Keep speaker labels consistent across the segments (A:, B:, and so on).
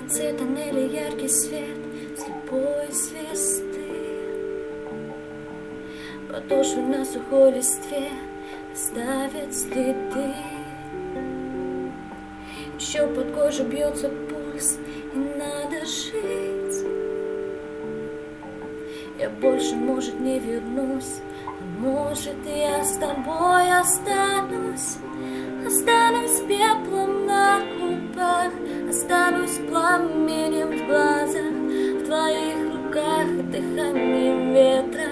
A: конце тоннеля яркий свет слепой звезды. Подошвы на сухой листве оставят следы. Еще под кожей бьется пульс, и надо жить. Я больше, может, не вернусь, а может, я с тобой останусь. Останусь пеплом на губах, останусь пламенем в глазах, в твоих руках дыхание ветра.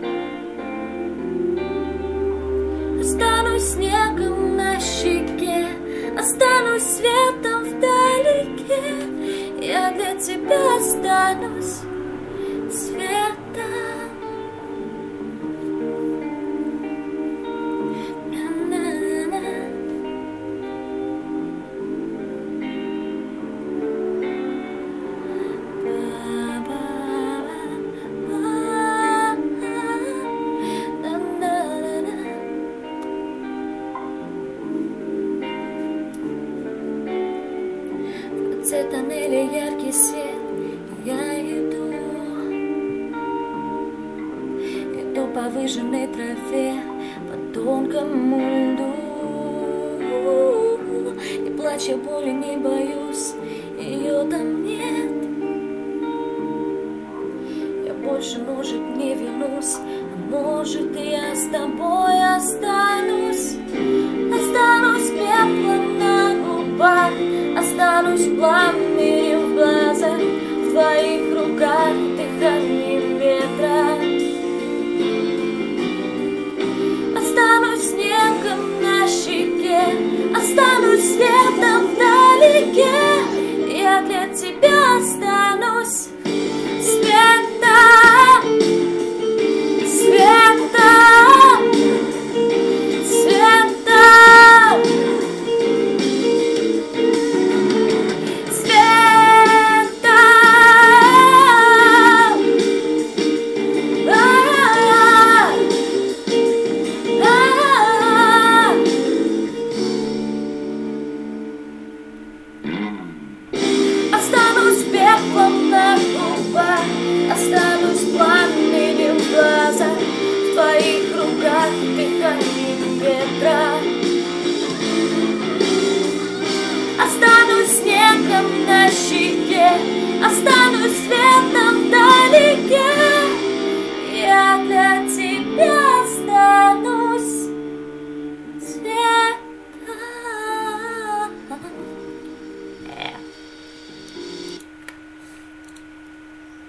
A: Останусь снегом на щеке, останусь светом вдалеке. Я для тебя останусь светом. В конце тоннеля яркий свет, я иду по выжженной траве, по тонкому льду. Не плачь, я боли не боюсь, ее там нет. Я больше, может, не вернусь, а может, я с тобой останусь. Останусь пеплом на губах, останусь пламенем в глазах, в твоих руках дыхание ветра. Останусь снегом на щеке, останусь светом вдалеке. Я для тебя останусь светом, светом, светом, светом.